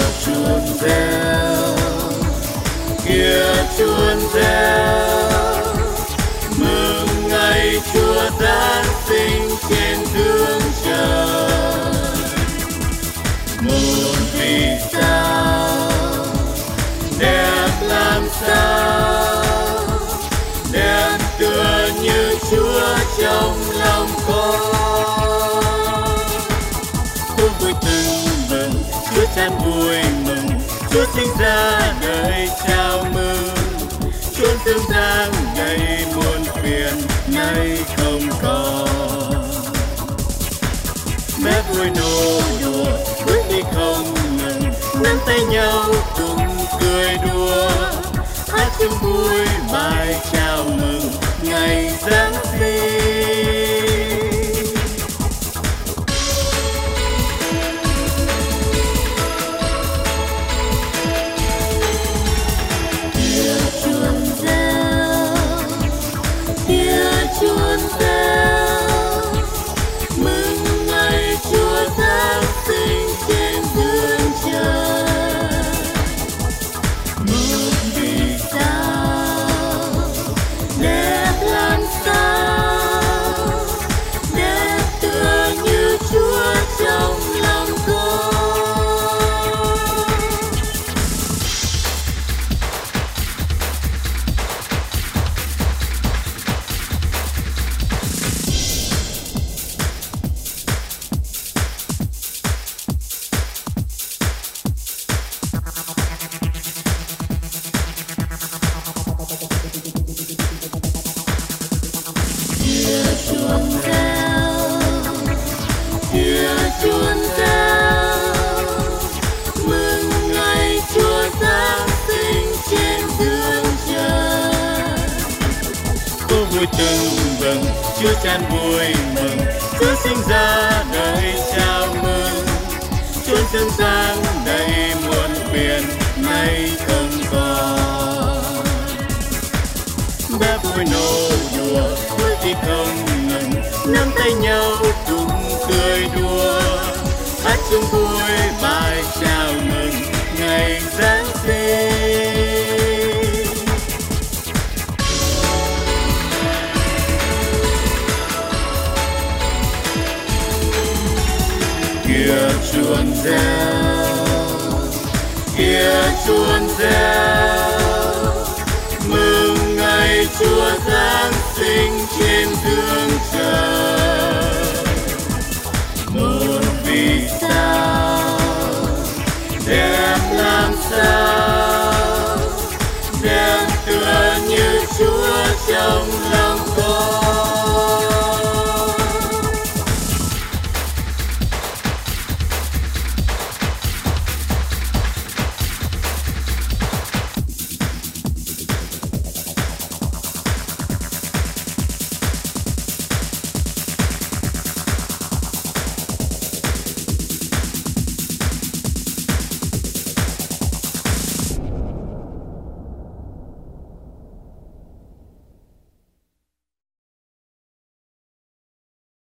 chuông reo, kia chuông reo, mừng ngày Chúa giáng sinh trên thương trời. Một vì sao đẹp làm sao, đẹp tựa như Chúa trong lòng con. Tôi vui tưng bừng, Chúa chan vui mừng, Chúa sinh ra đời chào mừng. Chúa dương giang đầy muôn phiền nay không còn. Bé vui nô đùa bước đi không ngừng, nắm tay nhau cùng cười đùa, hát chung vui bài chào mừng ngày Giáng sinh. Chuông reo, mừng ngày Chúa giáng sinh trên dương trời. Một vì sao đẹp làm sao, đẹp tựa như Chúa trong lòng con. Chuông reo, mừng ngày Chúa giáng sinh trên dương trời. Cô vui tưng bừng, Chúa chan vui mừng, Chúa sinh ra đời chào mừng. Chúa dương giang đầy muôn phiền nay không còn. Bé vui nô đùa bước đi không ngừng, nắm tay nhau cùng cười đùa, hát chung vui bài chào mừng ngày Giáng sinh. Kia chuông reo, kia chuông reo, mừng ngày Chúa giáng sinh trên thương trời.